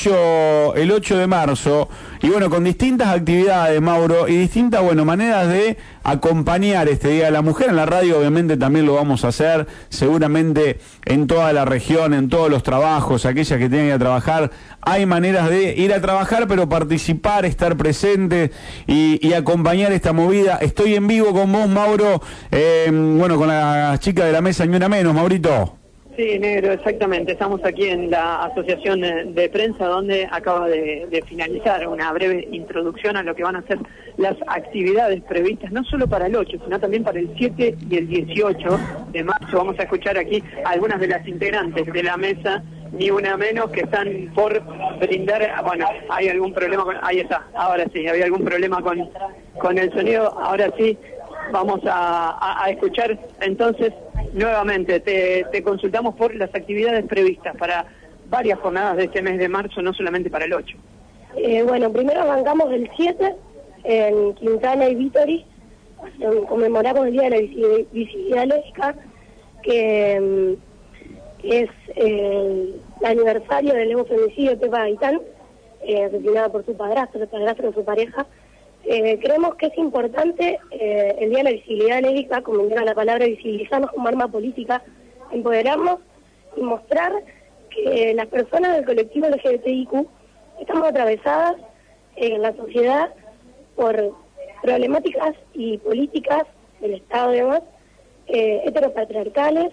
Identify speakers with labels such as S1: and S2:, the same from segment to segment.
S1: 8 de marzo, y bueno, con distintas actividades, Mauro, y distintas, bueno, maneras de acompañar este Día de la Mujer. En la radio obviamente también lo vamos a hacer, seguramente en toda la región, en todos los trabajos, aquellas que tienen que ir a trabajar, hay maneras de ir a trabajar, pero participar, estar presente y acompañar esta movida. Estoy en vivo con vos, Mauro, bueno, con las chicas de la mesa Ni Una Menos, Maurito.
S2: Sí, negro, exactamente. Estamos aquí en la Asociación de Prensa, donde acaba de finalizar una breve introducción a lo que van a ser las actividades previstas, no solo para el 8, sino también para el 7 y el 18 de marzo. Vamos a escuchar aquí a algunas de las integrantes de la mesa Ni Una Menos, que están por brindar. Bueno, hay algún problema con... Ahí está, ahora sí, había algún problema con el sonido. Ahora sí, vamos a escuchar entonces. Nuevamente, te consultamos por las actividades previstas para varias jornadas de este mes de marzo, no solamente para el 8.
S3: Bueno, primero arrancamos el 7 en Quintana y Vítori, conmemoramos el Día de la Visibilidad Lésbica, que es el aniversario del homofemicidio de Pepa Gaitán, asesinada por su padrastro, el padrastro de su pareja. Creemos que es importante el Día de la Visibilidad Lésbica, como indica la palabra, visibilizarnos como arma política, empoderarnos y mostrar que las personas del colectivo LGBTIQ estamos atravesadas en la sociedad por problemáticas y políticas del Estado y demás, heteropatriarcales,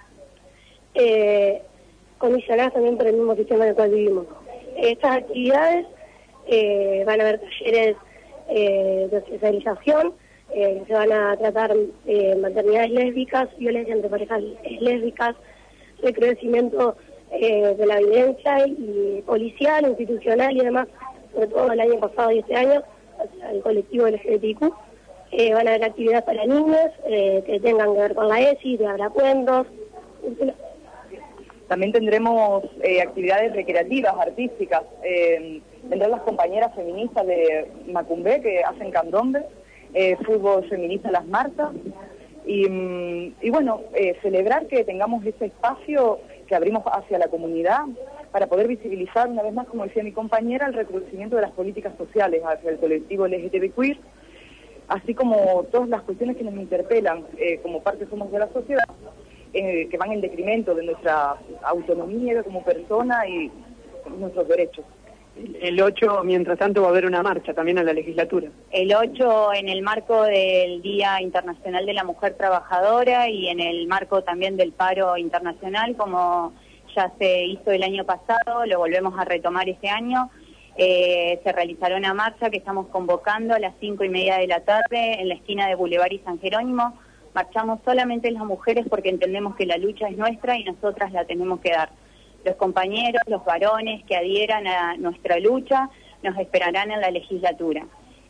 S3: condicionadas también por el mismo sistema en el cual vivimos. Estas actividades van a haber talleres de socialización, se van a tratar maternidades lésbicas, violencia entre parejas lésbicas, recrudecimiento de la violencia y policial, institucional y demás, sobre todo el año pasado y este año, el colectivo LGBTIQ. Van a haber actividades para niños que tengan que ver con la ESI, de habrá cuentos.
S4: También tendremos actividades recreativas, artísticas. Vendrán las compañeras feministas de Macumbé que hacen candombe, fútbol feminista Las Martas. Y bueno, celebrar que tengamos ese espacio que abrimos hacia la comunidad para poder visibilizar una vez más, como decía mi compañera, el recrudecimiento de las políticas sociales hacia el colectivo LGTB-Queer, así como todas las cuestiones que nos interpelan como parte somos de la sociedad, que van en detrimento de nuestra autonomía como persona y nuestros derechos.
S2: El 8, mientras tanto, va a haber una marcha también a la legislatura.
S5: El 8 en el marco del Día Internacional de la Mujer Trabajadora y en el marco también del paro internacional, como ya se hizo el año pasado, lo volvemos a retomar este año. Se realizará una marcha que estamos convocando a las 5:30 de la tarde en la esquina de Boulevard y San Jerónimo. Marchamos solamente las mujeres porque entendemos que la lucha es nuestra y nosotras la tenemos que dar. Los compañeros, los varones que adhieran a nuestra lucha nos esperarán en la legislatura.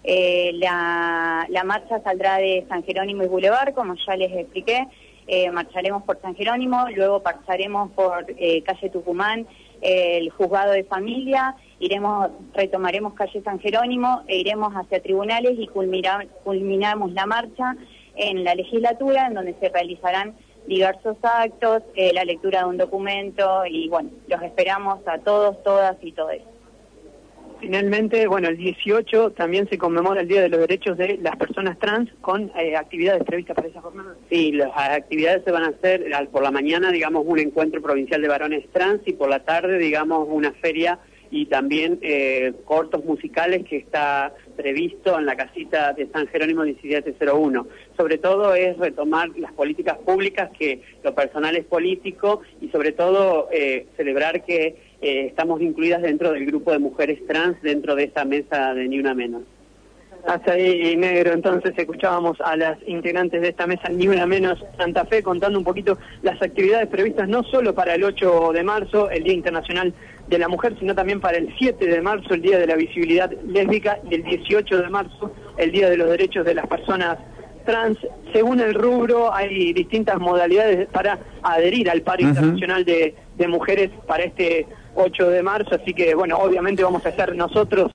S5: La marcha saldrá de San Jerónimo y Boulevard, como ya les expliqué. Marcharemos por San Jerónimo, luego pasaremos por calle Tucumán, el juzgado de familia, retomaremos calle San Jerónimo e iremos hacia tribunales y culminamos la marcha en la legislatura, en donde se realizarán diversos actos, la lectura de un documento y bueno, los esperamos a todos, todas y todes.
S2: Finalmente, bueno, el 18 también se conmemora el Día de los Derechos de las Personas Trans con actividades previstas para esa jornada.
S6: Sí, las actividades se van a hacer por la mañana, digamos, un encuentro provincial de varones trans y por la tarde, digamos, una feria y también cortos musicales que está previsto en la casita de San Jerónimo 1701. Sobre todo es retomar las políticas públicas, que lo personal es político, y sobre todo celebrar que estamos incluidas dentro del grupo de mujeres trans dentro de esa mesa de Ni Una Menos.
S2: Hasta ahí, negro, entonces escuchábamos a las integrantes de esta mesa Ni Una Menos Santa Fe contando un poquito las actividades previstas no solo para el 8 de marzo, el Día Internacional de la Mujer, sino también para el 7 de marzo, el Día de la Visibilidad Lésbica, y el 18 de marzo, el Día de los Derechos de las Personas Trans. Según el rubro, hay distintas modalidades para adherir al paro internacional de mujeres para este 8 de marzo, así que, bueno, obviamente vamos a estar nosotros